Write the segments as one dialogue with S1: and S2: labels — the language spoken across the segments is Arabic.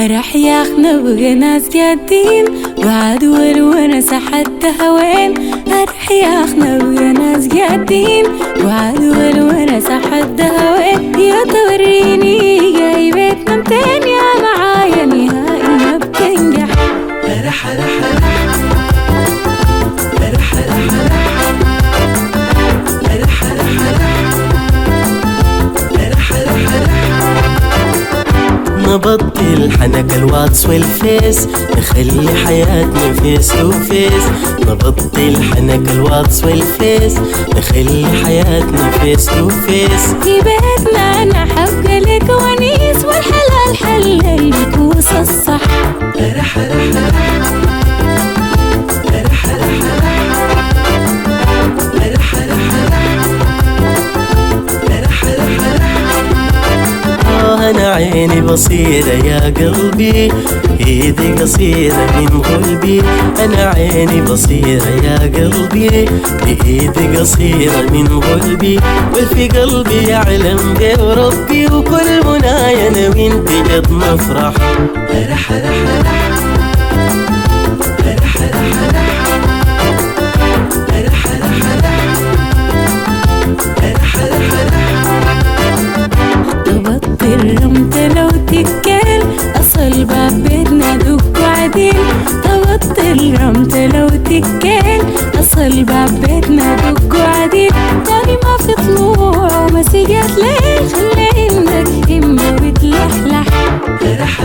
S1: راح ياخنا بقى ناس جادين وعاد ونس حتى هوين. راح ياخنا بقى ناس جادين وعاد ونس حتى هوين. يا توريني جاي بيتنا متين يا معايا نهائي ما بتنجح.
S2: رح رح نبطل حنك الواتس والفيس نخلي حياتنا فيس تو فيس. نبطل حنك الواتس والفيس نخلي حياتنا فيس تو فيس.
S1: في بيتنا أنا حبقى لك ونيس والحلال حل البكوس الصح.
S2: رح أنا عيني بصيرة يا قلبي إيدي قصيرة من قلبي. أنا عيني بصيرة يا قلبي إيدي قصيرة من قلبي. والفي قلبي يعلم به ربي وكل منايا أنا وانت قد نفرح. رح
S1: رمت لو تكال أصل باب بيتنا دق عديل. تبطل رمت لو تكال أصل باب بيتنا دق عديل. تاني ما في طلوع ومسيجات ليل خلي عندك همة وتلحلح.
S2: رح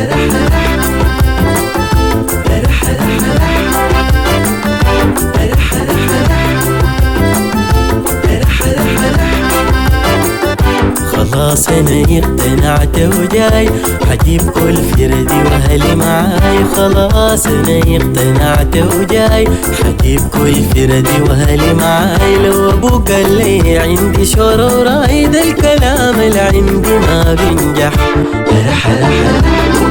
S2: خلاص أنا اقتنعت وجاي حجيب كل فردي وأهلي معاي. خلاص أنا اقتنعت وجاي حجيب كل فردي وأهلي معاي. لو أبوك قال لي عندي شورى ورايد الكلام اللي عندي ما بينجح. رح